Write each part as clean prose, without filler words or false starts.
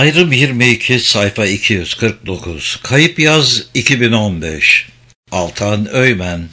Ayrım 22 sayfa 249. Kayıp yaz 2015. Altan Öymen.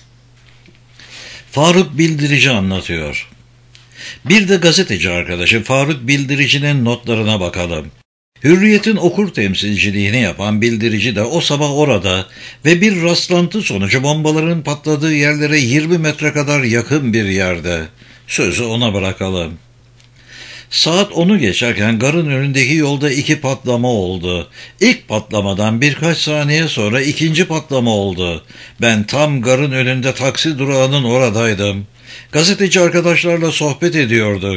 Faruk Bildirici anlatıyor. Bir de gazeteci arkadaşı Faruk Bildirici'nin notlarına bakalım. Hürriyet'in okur temsilciliğini yapan Bildirici de o sabah orada ve bir rastlantı sonucu bombaların patladığı yerlere 20 metre kadar yakın bir yerde. Sözü ona bırakalım. Saat 10'u geçerken garın önündeki yolda 2 patlama oldu. İlk patlamadan birkaç saniye sonra ikinci patlama oldu. Ben tam garın önünde taksi durağının oradaydım. Gazeteci arkadaşlarla sohbet ediyorduk.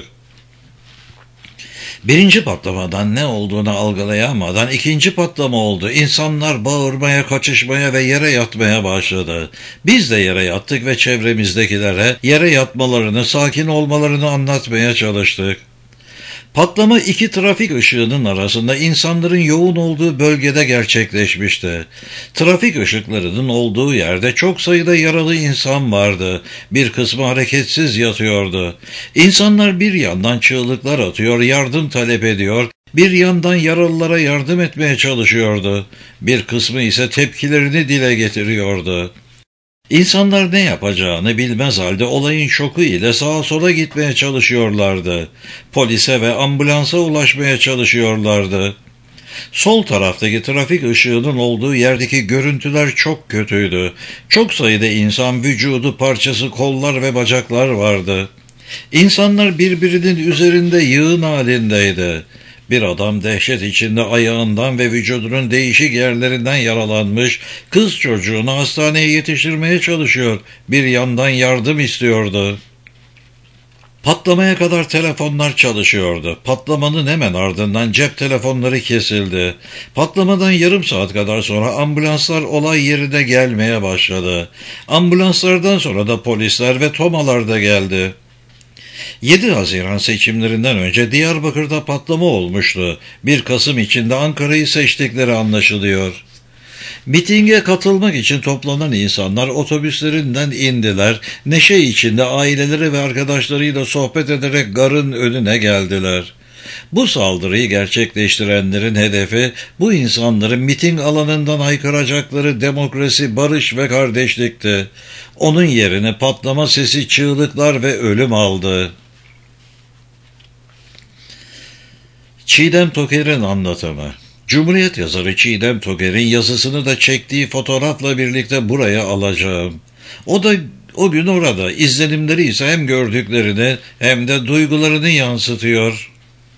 Birinci patlamadan ne olduğunu algılayamadan ikinci patlama oldu. İnsanlar bağırmaya, kaçışmaya ve yere yatmaya başladı. Biz de yere yattık ve çevremizdekilere yere yatmalarını, sakin olmalarını anlatmaya çalıştık. Patlama 2 trafik ışığının arasında insanların yoğun olduğu bölgede gerçekleşmişti. Trafik ışıklarının olduğu yerde çok sayıda yaralı insan vardı. Bir kısmı hareketsiz yatıyordu. İnsanlar bir yandan çığlıklar atıyor, yardım talep ediyor, bir yandan yaralılara yardım etmeye çalışıyordu. Bir kısmı ise tepkilerini dile getiriyordu. İnsanlar ne yapacağını bilmez halde olayın şoku ile sağa sola gitmeye çalışıyorlardı. Polise ve ambulansa ulaşmaya çalışıyorlardı. Sol taraftaki trafik ışığının olduğu yerdeki görüntüler çok kötüydü. Çok sayıda insan vücudu parçası, kollar ve bacaklar vardı. İnsanlar birbirinin üzerinde yığın halindeydi. Bir adam dehşet içinde ayağından ve vücudunun değişik yerlerinden yaralanmış, kız çocuğunu hastaneye yetiştirmeye çalışıyor, bir yandan yardım istiyordu. Patlamaya kadar telefonlar çalışıyordu. Patlamanın hemen ardından cep telefonları kesildi. Patlamadan yarım saat kadar sonra ambulanslar olay yerine gelmeye başladı. Ambulanslardan sonra da polisler ve tomalar da geldi. 7 Haziran seçimlerinden önce Diyarbakır'da patlama olmuştu. 1 Kasım içinde Ankara'yı seçtikleri anlaşılıyor. Mitinge katılmak için toplanan insanlar otobüslerinden indiler, neşe içinde aileleri ve arkadaşlarıyla sohbet ederek garın önüne geldiler. Bu saldırıyı gerçekleştirenlerin hedefi bu insanların miting alanından haykıracakları demokrasi, barış ve kardeşlikti. Onun yerine patlama sesi, çığlıklar ve ölüm aldı. Çiğdem Toker'in anlatımı. Cumhuriyet yazarı Çiğdem Toker'in yazısını da çektiği fotoğrafla birlikte buraya alacağım. O da o gün orada, izlenimleri ise hem gördüklerini hem de duygularını yansıtıyor.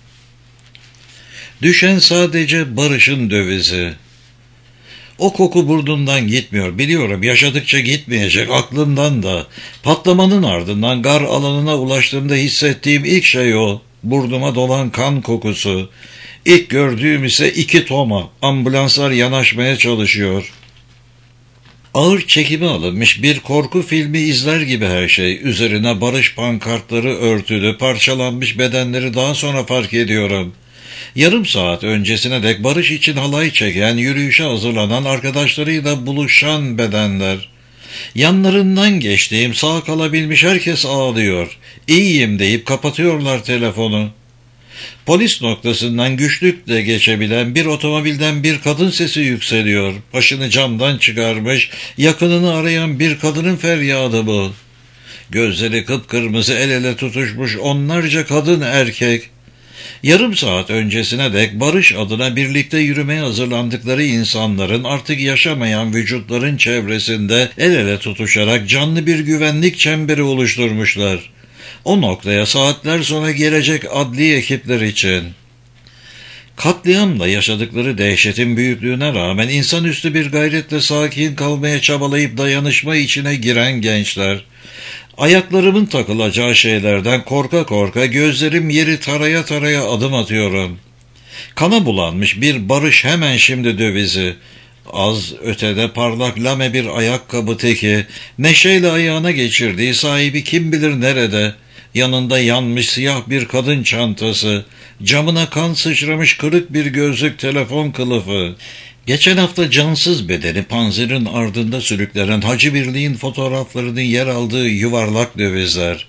Düşen sadece barışın dövizi. O koku burnumdan gitmiyor. Biliyorum, yaşadıkça gitmeyecek, aklımdan da. Patlamanın ardından gar alanına ulaştığımda hissettiğim ilk şey o. Burnuma dolan kan kokusu. İlk gördüğüm ise 2 toma. Ambulanslar yanaşmaya çalışıyor. Ağır çekimi alınmış bir korku filmi izler gibi her şey. Üzerine barış pankartları örtülü, parçalanmış bedenleri daha sonra fark ediyorum. Yarım saat öncesine dek barış için halay çeken, yürüyüşe hazırlanan, arkadaşlarıyla buluşan bedenler. Yanlarından geçtiğim, sağ kalabilmiş herkes ağlıyor. İyiyim deyip kapatıyorlar telefonu. Polis noktasından güçlükle geçebilen bir otomobilden bir kadın sesi yükseliyor. Başını camdan çıkarmış, yakınını arayan bir kadının feryadı bu. Gözleri kıpkırmızı, el ele tutuşmuş onlarca kadın erkek. Yarım saat öncesine dek barış adına birlikte yürümeye hazırlandıkları insanların artık yaşamayan vücutların çevresinde el ele tutuşarak canlı bir güvenlik çemberi oluşturmuşlar. O noktaya saatler sonra gelecek adli ekipler için. Katliamla yaşadıkları dehşetin büyüklüğüne rağmen insanüstü bir gayretle sakin kalmaya çabalayıp dayanışma içine giren gençler. Ayaklarımın takılacağı şeylerden korka korka gözlerim yeri taraya taraya adım atıyorum. Kana bulanmış bir barış hemen şimdi dövizi. Az ötede parlak lame bir ayakkabı teki, neşeyle ayağına geçirdiği sahibi kim bilir nerede. Yanında yanmış siyah bir kadın çantası, camına kan sıçramış kırık bir gözlük, telefon kılıfı. Geçen hafta cansız bedeni panzerin ardında sürüklenen Hacı Birliğin fotoğraflarının yer aldığı yuvarlak dövizler.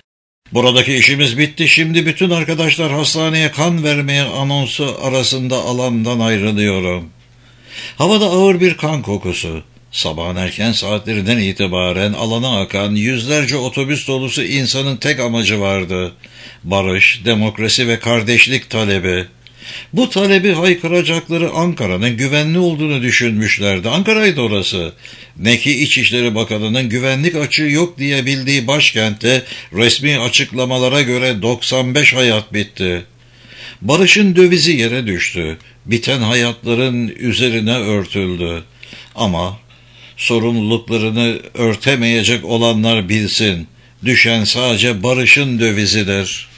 Buradaki işimiz bitti. Şimdi bütün arkadaşlar hastaneye kan vermeye anonsu arasında alandan ayrılıyorum. Havada ağır bir kan kokusu. Sabahın erken saatlerinden itibaren alana akan yüzlerce otobüs dolusu insanın tek amacı vardı. Barış, demokrasi ve kardeşlik talebi. Bu talebi haykıracakları Ankara'nın güvenli olduğunu düşünmüşlerdi. Ankara'ydı orası. Ne ki İçişleri Bakanı'nın güvenlik açığı yok diye bildiği başkentte resmi açıklamalara göre 95 hayat bitti. Barış'ın dövizi yere düştü. Biten hayatların üzerine örtüldü. Ama sorumluluklarını örtemeyecek olanlar bilsin. Düşen sadece Barış'ın dövizidir.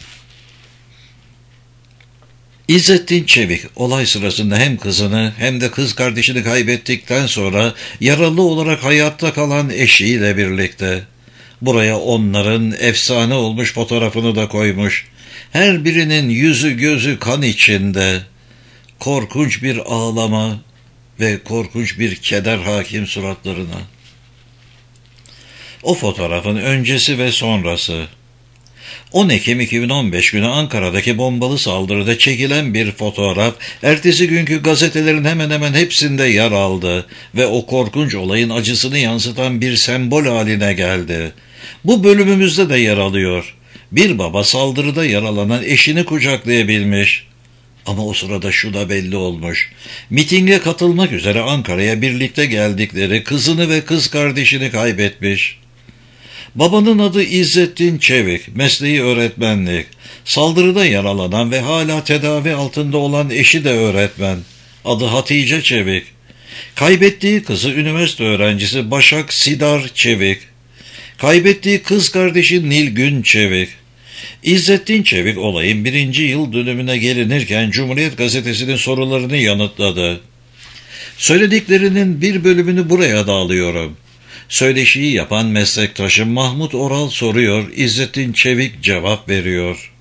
İzzettin Çevik olay sırasında hem kızını hem de kız kardeşini kaybettikten sonra yaralı olarak hayatta kalan eşiyle birlikte. Buraya onların efsane olmuş fotoğrafını da koymuş. Her birinin yüzü gözü kan içinde. Korkunç bir ağlama ve korkunç bir keder hakim suratlarına. O fotoğrafın öncesi ve sonrası. 10 Ekim 2015 günü Ankara'daki bombalı saldırıda çekilen bir fotoğraf, ertesi günkü gazetelerin hemen hemen hepsinde yer aldı ve o korkunç olayın acısını yansıtan bir sembol haline geldi. Bu bölümümüzde de yer alıyor. Bir baba saldırıda yaralanan eşini kucaklayabilmiş. Ama o sırada şu da belli olmuş. Mitinge katılmak üzere Ankara'ya birlikte geldikleri kızını ve kız kardeşini kaybetmiş. Babanın adı İzzettin Çevik, mesleği öğretmenlik. Saldırıda yaralanan ve hala tedavi altında olan eşi de öğretmen. Adı Hatice Çevik. Kaybettiği kızı üniversite öğrencisi Başak Sidar Çevik. Kaybettiği kız kardeşi Nilgün Çevik. İzzettin Çevik olayın 1. yıl dönümüne gelinirken Cumhuriyet Gazetesi'nin sorularını yanıtladı. Söylediklerinin bir bölümünü buraya da alıyorum. Söyleşiyi yapan meslektaşım Mahmut Oral soruyor, İzzettin Çevik cevap veriyor.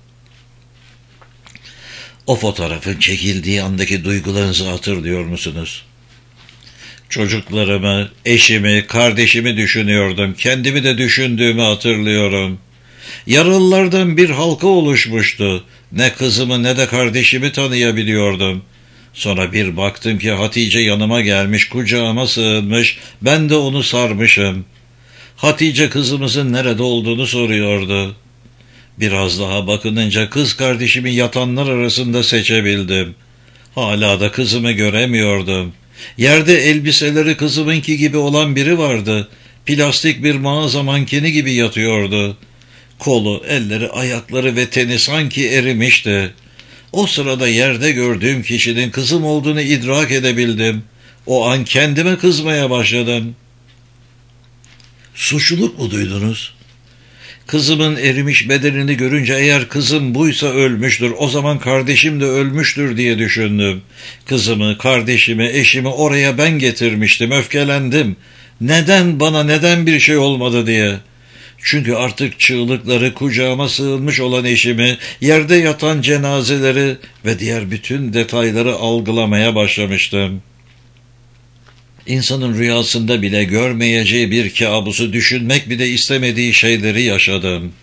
O fotoğrafın çekildiği andaki duygularınızı hatırlıyor musunuz? Çocuklarımı, eşimi, kardeşimi düşünüyordum. Kendimi de düşündüğümü hatırlıyorum. Yaralılardan bir halka oluşmuştu. Ne kızımı ne de kardeşimi tanıyabiliyordum. Sonra bir baktım ki Hatice yanıma gelmiş, kucağıma sığınmış, ben de onu sarmışım. Hatice kızımızın nerede olduğunu soruyordu. Biraz daha bakınınca kız kardeşimi yatanlar arasında seçebildim. Hala da kızımı göremiyordum. Yerde elbiseleri kızımınki gibi olan biri vardı. Plastik bir mağaza mankeni gibi yatıyordu. Kolu, elleri, ayakları ve teni sanki erimişti. O sırada yerde gördüğüm kişinin kızım olduğunu idrak edebildim. O an kendime kızmaya başladım. Suçluluk mu duydunuz? Kızımın erimiş bedenini görünce eğer kızım buysa ölmüştür, o zaman kardeşim de ölmüştür diye düşündüm. Kızımı, kardeşimi, eşimi oraya ben getirmiştim, öfkelendim. Neden bir şey olmadı diye. Çünkü artık çığlıkları, kucağıma sığınmış olan eşimi, yerde yatan cenazeleri ve diğer bütün detayları algılamaya başlamıştım. İnsanın rüyasında bile görmeyeceği bir kabusu düşünmek bile istemediği şeyleri yaşadım.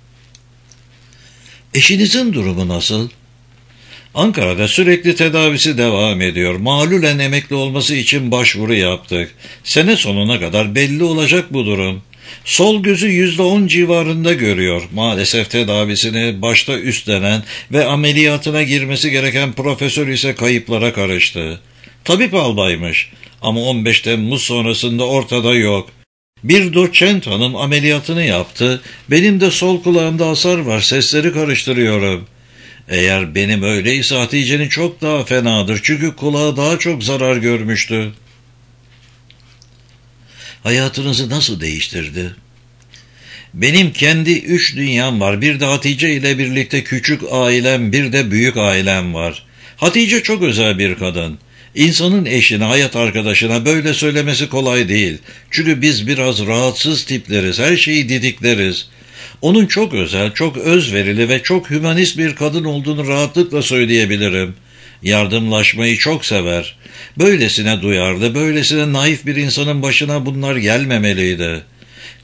Eşinizin durumu nasıl? Ankara'da sürekli tedavisi devam ediyor. Malulen emekli olması için başvuru yaptık. Sene sonuna kadar belli olacak bu durum. Sol gözü %10 civarında görüyor. Maalesef tedavisini başta üstlenen ve ameliyatına girmesi gereken profesör ise kayıplara karıştı. Tabip albaymış ama 15 Temmuz sonrasında ortada yok. Bir doçent hanım ameliyatını yaptı. Benim de sol kulağımda hasar var, sesleri karıştırıyorum. Eğer benim öyleyse Hatice'nin çok daha fenadır çünkü kulağı daha çok zarar görmüştü. Hayatınızı nasıl değiştirdi? Benim kendi 3 dünyam var. Bir de Hatice ile birlikte küçük ailem, bir de büyük ailem var. Hatice çok özel bir kadın. İnsanın eşine, hayat arkadaşına böyle söylemesi kolay değil. Çünkü biz biraz rahatsız tipleriz, her şeyi didikleriz. Onun çok özel, çok özverili ve çok hümanist bir kadın olduğunu rahatlıkla söyleyebilirim. Yardımlaşmayı çok sever. Böylesine duyarlı, böylesine naif bir insanın başına bunlar gelmemeliydi.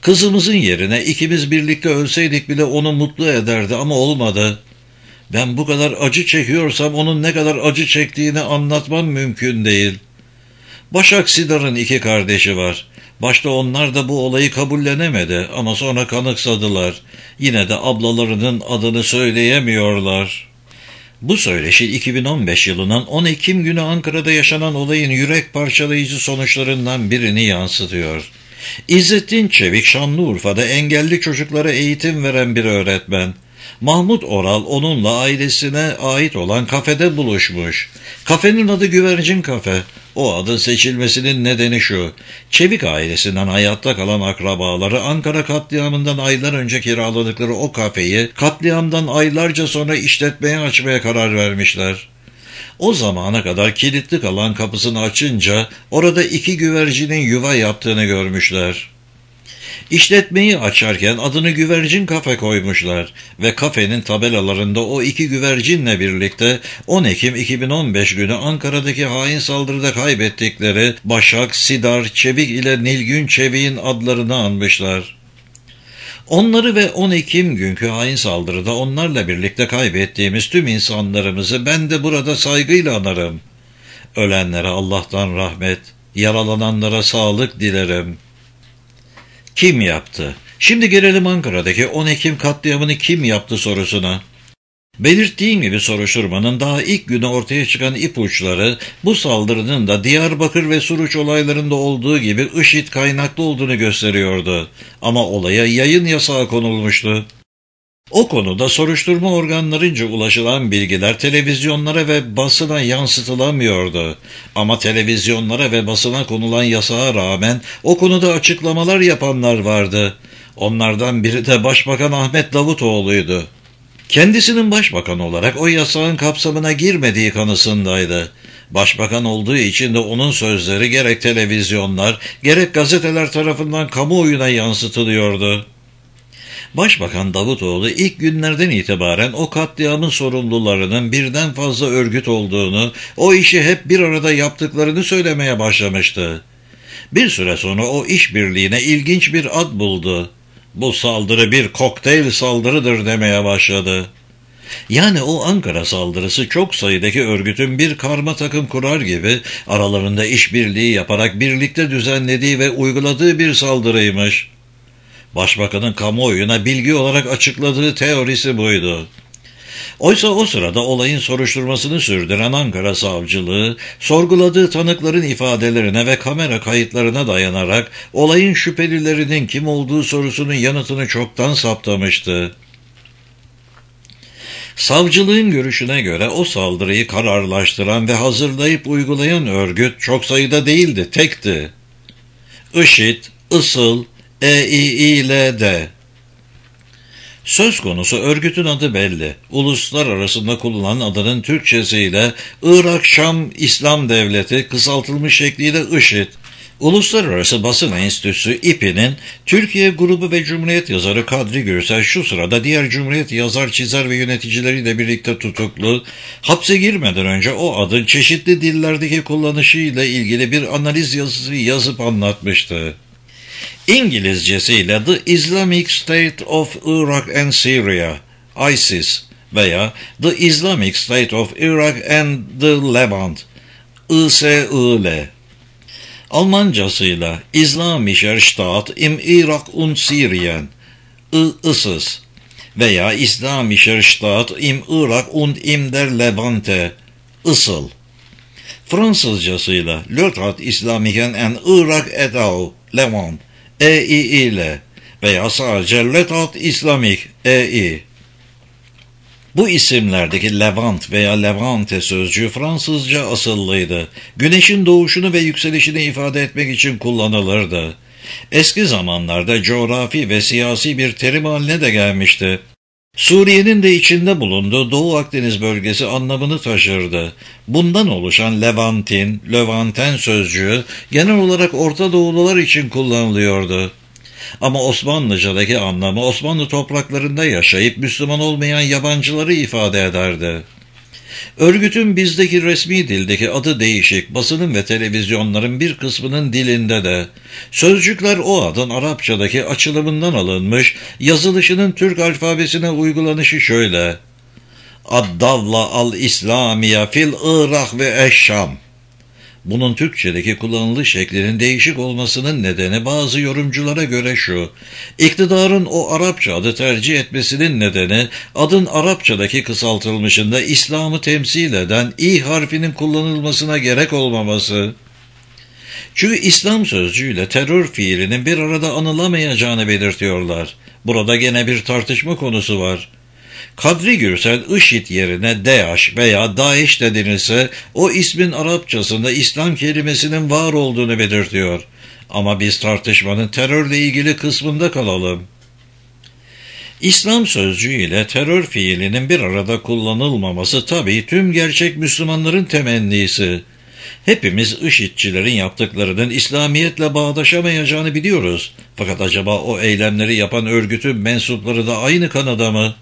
Kızımızın yerine ikimiz birlikte ölseydik bile onu mutlu ederdi ama olmadı. Ben bu kadar acı çekiyorsam onun ne kadar acı çektiğini anlatmam mümkün değil. Başak Sidar'ın 2 kardeşi var. Başta onlar da bu olayı kabullenemedi ama sonra kanıksadılar. Yine de ablalarının adını söyleyemiyorlar. Bu söyleşi 2015 yılının 10 Ekim günü Ankara'da yaşanan olayın yürek parçalayıcı sonuçlarından birini yansıtıyor. İzzettin Çevik Şanlıurfa'da engelli çocuklara eğitim veren bir öğretmen. Mahmut Oral onunla ailesine ait olan kafede buluşmuş. Kafenin adı Güvercin Kafe. O adın seçilmesinin nedeni şu: Çevik ailesinden hayatta kalan akrabaları Ankara katliamından aylar önce kiraladıkları o kafeyi katliamdan aylarca sonra işletmeye açmaya karar vermişler. O zamana kadar kilitli kalan kapısını açınca orada 2 güvercinin yuva yaptığını görmüşler. İşletmeyi açarken adını Güvercin Kafe koymuşlar ve kafenin tabelalarında o 2 güvercinle birlikte 10 Ekim 2015 günü Ankara'daki hain saldırıda kaybettikleri Başak, Sidar, Çevik ile Nilgün Çevik'in adlarını anmışlar. Onları ve 10 Ekim günkü hain saldırıda onlarla birlikte kaybettiğimiz tüm insanlarımızı ben de burada saygıyla anarım. Ölenlere Allah'tan rahmet, yaralananlara sağlık dilerim. Kim yaptı? Şimdi gelelim Ankara'daki 10 Ekim katliamını kim yaptı sorusuna. Belirttiğim gibi soruşturmanın daha ilk günü ortaya çıkan ipuçları bu saldırının da Diyarbakır ve Suruç olaylarında olduğu gibi IŞİD kaynaklı olduğunu gösteriyordu. Ama olaya yayın yasağı konulmuştu. O konuda soruşturma organlarınca ulaşılan bilgiler televizyonlara ve basına yansıtılamıyordu. Ama televizyonlara ve basına konulan yasağa rağmen o konuda açıklamalar yapanlar vardı. Onlardan biri de Başbakan Ahmet Davutoğlu'ydu. Kendisinin başbakan olarak o yasağın kapsamına girmediği kanısındaydı. Başbakan olduğu için de onun sözleri gerek televizyonlar gerek gazeteler tarafından kamuoyuna yansıtılıyordu. Başbakan Davutoğlu ilk günlerden itibaren o katliamın sorumlularının birden fazla örgüt olduğunu, o işi hep bir arada yaptıklarını söylemeye başlamıştı. Bir süre sonra o işbirliğine ilginç bir ad buldu. Bu saldırı bir kokteyl saldırıdır demeye başladı. Yani o Ankara saldırısı çok sayıdaki örgütün bir karma takım kurar gibi aralarında işbirliği yaparak birlikte düzenlediği ve uyguladığı bir saldırıymış. Başbakanın kamuoyuna bilgi olarak açıkladığı teorisi buydu. Oysa o sırada olayın soruşturmasını sürdüren Ankara Savcılığı, sorguladığı tanıkların ifadelerine ve kamera kayıtlarına dayanarak olayın şüphelilerinin kim olduğu sorusunun yanıtını çoktan saptamıştı. Savcılığın görüşüne göre o saldırıyı kararlaştıran ve hazırlayıp uygulayan örgüt çok sayıda değildi, tekti. IŞİD, ISIL, EİİLD. Söz konusu örgütün adı belli. Uluslararasında kullanılan adının Türkçesiyle Irak-Şam İslam Devleti, kısaltılmış şekliyle IŞİD. Uluslararası Basın Enstitüsü İPİ'nin Türkiye grubu ve Cumhuriyet yazarı Kadri Gürsel şu sırada diğer Cumhuriyet yazar, çizer ve yöneticileriyle birlikte tutuklu, hapse girmeden önce o adın çeşitli dillerdeki kullanışıyla ilgili bir analiz yazısı yazıp anlatmıştı. İngilizcesiyle The Islamic State of Iraq and Syria, ISIS veya The Islamic State of Iraq and the Levant, ISIL. Almancasıyla İslamischer Staat im Irak und Syrien, ISIS veya İslamischer Staat im Irak und im der Levante, ISIL. Fransızcasıyla L'État Islamique en Irak et au Levant, EİİL veya sadece L'État Islamique, Eİ. Bu isimlerdeki Levant veya Levante sözcüğü Fransızca asıllıydı. Güneşin doğuşunu ve yükselişini ifade etmek için kullanılırdı. Eski zamanlarda coğrafi ve siyasi bir terim haline de gelmişti. Suriye'nin de içinde bulunduğu Doğu Akdeniz bölgesi anlamını taşırdı. Bundan oluşan Levantin, Levanten sözcüğü genel olarak Orta Doğulular için kullanılıyordu. Ama Osmanlıca'daki anlamı Osmanlı topraklarında yaşayıp Müslüman olmayan yabancıları ifade ederdi. Örgütün bizdeki resmi dildeki adı değişik, basının ve televizyonların bir kısmının dilinde de. Sözcükler o adın Arapçadaki açılımından alınmış, yazılışının Türk alfabesine uygulanışı şöyle: Ad-Davla al-İslamiye fil Irak ve Eşşam. Bunun Türkçedeki kullanılış şeklinin değişik olmasının nedeni bazı yorumculara göre şu: İktidarın o Arapça adı tercih etmesinin nedeni adın Arapçadaki kısaltılmışında İslam'ı temsil eden İ harfinin kullanılmasına gerek olmaması. Çünkü İslam sözcüğüyle terör fiilinin bir arada anılamayacağını belirtiyorlar. Burada gene bir tartışma konusu var. Kadri Gürsel, IŞİD yerine DAEŞ veya DAEŞ de denilse o ismin Arapçasında İslam kelimesinin var olduğunu belirtiyor. Ama biz tartışmanın terörle ilgili kısmında kalalım. İslam sözcüğüyle terör fiilinin bir arada kullanılmaması tabii tüm gerçek Müslümanların temennisi. Hepimiz IŞİD'çilerin yaptıklarının İslamiyetle bağdaşamayacağını biliyoruz. Fakat acaba o eylemleri yapan örgütün mensupları da aynı kanıda mı?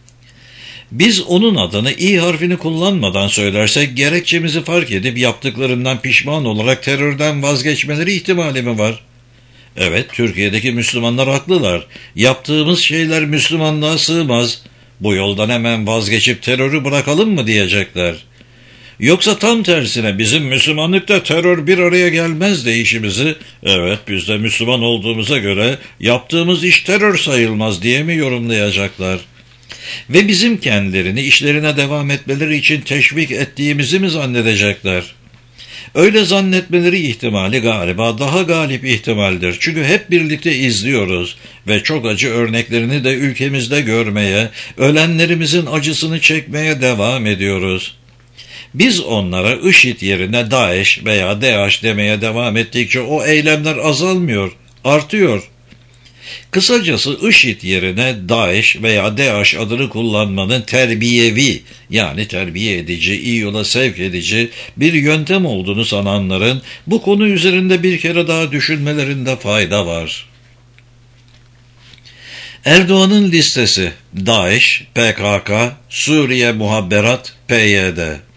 Biz onun adını İ harfini kullanmadan söylersek gerekçemizi fark edip yaptıklarından pişman olarak terörden vazgeçmeleri ihtimali mi var? Evet, Türkiye'deki Müslümanlar haklılar. Yaptığımız şeyler Müslümanlığa sığmaz. Bu yoldan hemen vazgeçip terörü bırakalım mı diyecekler. Yoksa tam tersine bizim Müslümanlıkta terör bir araya gelmez deyişimizi, evet biz de Müslüman olduğumuza göre yaptığımız iş terör sayılmaz diye mi yorumlayacaklar? Ve bizim kendilerini işlerine devam etmeleri için teşvik ettiğimizi mi zannedecekler? Öyle zannetmeleri ihtimali galiba daha galip ihtimaldir. Çünkü hep birlikte izliyoruz ve çok acı örneklerini de ülkemizde görmeye, ölenlerimizin acısını çekmeye devam ediyoruz. Biz onlara IŞİD yerine DAEŞ veya DAEŞ demeye devam ettikçe o eylemler azalmıyor, artıyor. Kısacası IŞİD yerine DAEŞ veya DAEŞ adını kullanmanın terbiyevi, yani terbiye edici, iyi yola sevk edici bir yöntem olduğunu sananların bu konu üzerinde bir kere daha düşünmelerinde fayda var. Erdoğan'ın listesi: DAEŞ, PKK, Suriye Muhabberat, PYD.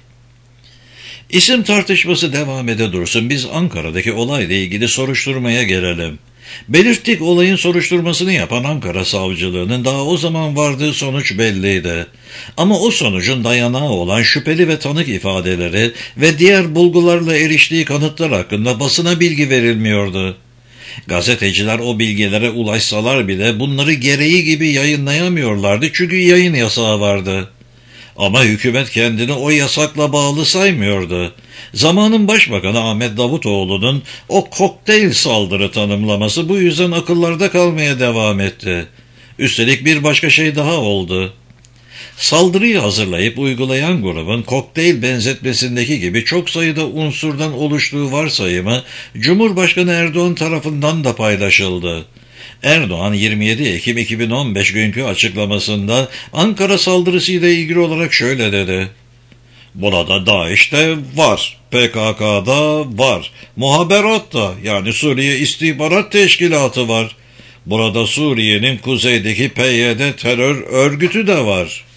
İsim tartışması devam ede dursun, biz Ankara'daki olayla ilgili soruşturmaya gelelim. Belirttik, olayın soruşturmasını yapan Ankara Savcılığı'nın daha o zaman vardığı sonuç belliydi. Ama o sonucun dayanağı olan şüpheli ve tanık ifadeleri ve diğer bulgularla eriştiği kanıtlar hakkında basına bilgi verilmiyordu. Gazeteciler o bilgilere ulaşsalar bile bunları gereği gibi yayınlayamıyorlardı çünkü yayın yasağı vardı. Ama hükümet kendini o yasakla bağlı saymıyordu. Zamanın Başbakanı Ahmet Davutoğlu'nun o kokteyl saldırı tanımlaması bu yüzden akıllarda kalmaya devam etti. Üstelik bir başka şey daha oldu. Saldırıyı hazırlayıp uygulayan grubun kokteyl benzetmesindeki gibi çok sayıda unsurdan oluştuğu varsayımı Cumhurbaşkanı Erdoğan tarafından da paylaşıldı. Erdoğan 27 Ekim 2015 günkü açıklamasında Ankara saldırısıyla ilgili olarak şöyle dedi: Burada DAEŞ'te var, PKK'da var, Muhabberat'ta yani Suriye İstihbarat Teşkilatı var. Burada Suriye'nin kuzeydeki PYD terör örgütü de var.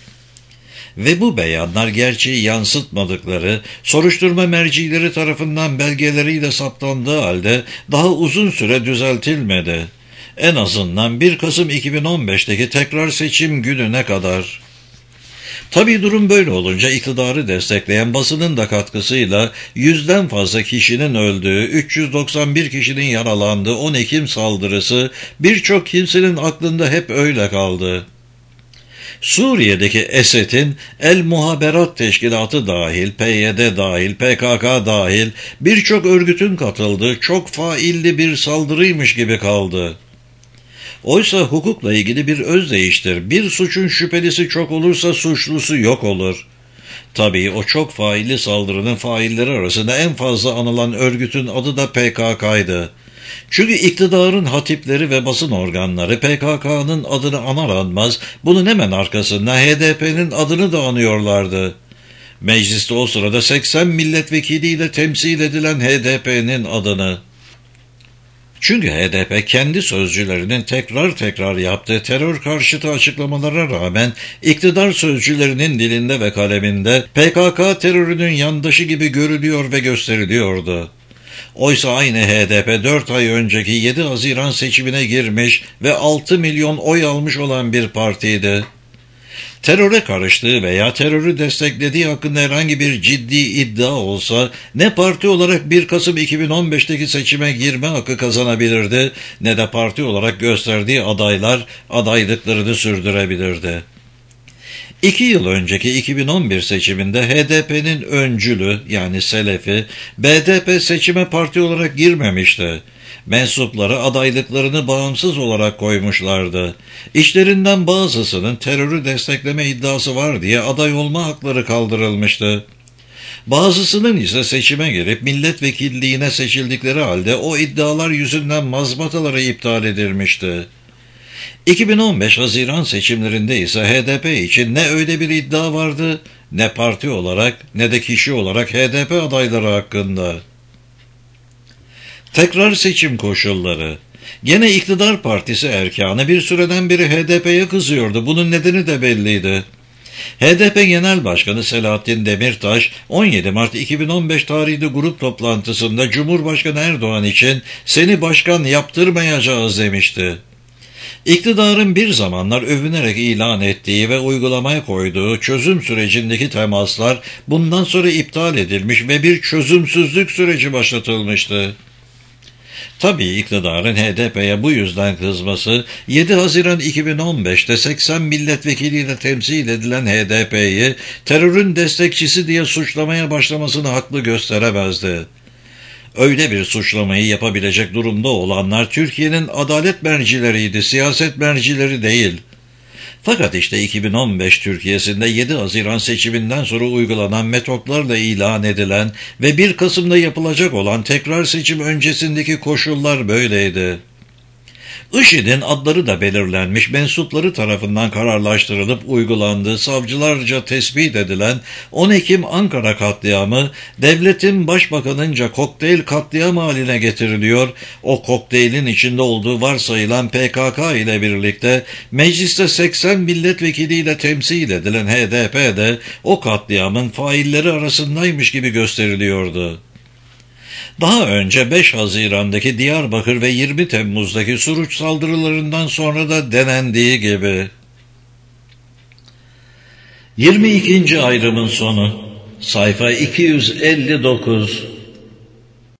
Ve bu beyanlar gerçeği yansıtmadıkları, soruşturma mercileri tarafından belgeleriyle saptandığı halde daha uzun süre düzeltilmedi. En azından 1 Kasım 2015'teki tekrar seçim gününe kadar. Tabii durum böyle olunca iktidarı destekleyen basının da katkısıyla 100'den fazla kişinin öldüğü, 391 kişinin yaralandığı 10 Ekim saldırısı birçok kimsenin aklında hep öyle kaldı. Suriye'deki Esed'in El Muhaberat Teşkilatı dahil, PYD dahil, PKK dahil birçok örgütün katıldığı çok failli bir saldırıymış gibi kaldı. Oysa hukukla ilgili bir özdeyiştir. Bir suçun şüphelisi çok olursa suçlusu yok olur. Tabii o çok failli saldırının failleri arasında en fazla anılan örgütün adı da PKK'ydı. Çünkü iktidarın hatipleri ve basın organları PKK'nın adını anar anmaz bunun hemen arkasında HDP'nin adını da anıyorlardı. Mecliste o sırada 80 milletvekiliyle temsil edilen HDP'nin adını. Çünkü HDP kendi sözcülerinin tekrar tekrar yaptığı terör karşıtı açıklamalara rağmen iktidar sözcülerinin dilinde ve kaleminde PKK terörünün yandaşı gibi görülüyor ve gösteriliyordu. Oysa aynı HDP 4 ay önceki 7 Haziran seçimine girmiş ve 6 milyon oy almış olan bir partiydi. Teröre karıştığı veya terörü desteklediği hakkında herhangi bir ciddi iddia olsa ne parti olarak 1 Kasım 2015'teki seçime girme hakkı kazanabilirdi ne de parti olarak gösterdiği adaylar adaylıklarını sürdürebilirdi. 2 yıl önceki 2011 seçiminde HDP'nin öncülü yani Selefi, BDP seçime parti olarak girmemişti. Mensupları adaylıklarını bağımsız olarak koymuşlardı. İşlerinden bazısının terörü destekleme iddiası var diye aday olma hakları kaldırılmıştı. Bazısının ise seçime girip milletvekilliğine seçildikleri halde o iddialar yüzünden mazbataları iptal edilmişti. 2015 Haziran seçimlerinde ise HDP için ne öyle bir iddia vardı, ne parti olarak ne de kişi olarak HDP adayları hakkında. Tekrar seçim koşulları. Gene iktidar partisi erkanı bir süreden beri HDP'ye kızıyordu. Bunun nedeni de belliydi. HDP Genel Başkanı Selahattin Demirtaş 17 Mart 2015 tarihli grup toplantısında Cumhurbaşkanı Erdoğan için "Seni başkan yaptırmayacağız" demişti. İktidarın bir zamanlar övünerek ilan ettiği ve uygulamaya koyduğu çözüm sürecindeki temaslar bundan sonra iptal edilmiş ve bir çözümsüzlük süreci başlatılmıştı. Tabii iktidarın HDP'ye bu yüzden kızması, 7 Haziran 2015'te 80 milletvekiliyle temsil edilen HDP'yi terörün destekçisi diye suçlamaya başlamasını haklı gösteremezdi. Öyle bir suçlamayı yapabilecek durumda olanlar Türkiye'nin adalet mercileriydi, siyaset mercileri değil. Fakat işte 2015 Türkiye'sinde 7 Haziran seçiminden sonra uygulanan metotlarla ilan edilen ve 1 Kasım'da yapılacak olan tekrar seçim öncesindeki koşullar böyleydi. IŞİD'in adları da belirlenmiş, mensupları tarafından kararlaştırılıp uygulandığı, savcılarca tespit edilen 10 Ekim Ankara katliamı, devletin başbakanınca kokteyl katliamı haline getiriliyor, o kokteylin içinde olduğu varsayılan PKK ile birlikte mecliste 80 milletvekiliyle temsil edilen HDP de o katliamın failleri arasındaymış gibi gösteriliyordu. Daha önce 5 Haziran'daki Diyarbakır ve 20 Temmuz'daki Suruç saldırılarından sonra da denendiği gibi. 22. ayrımın sonu, sayfa 259.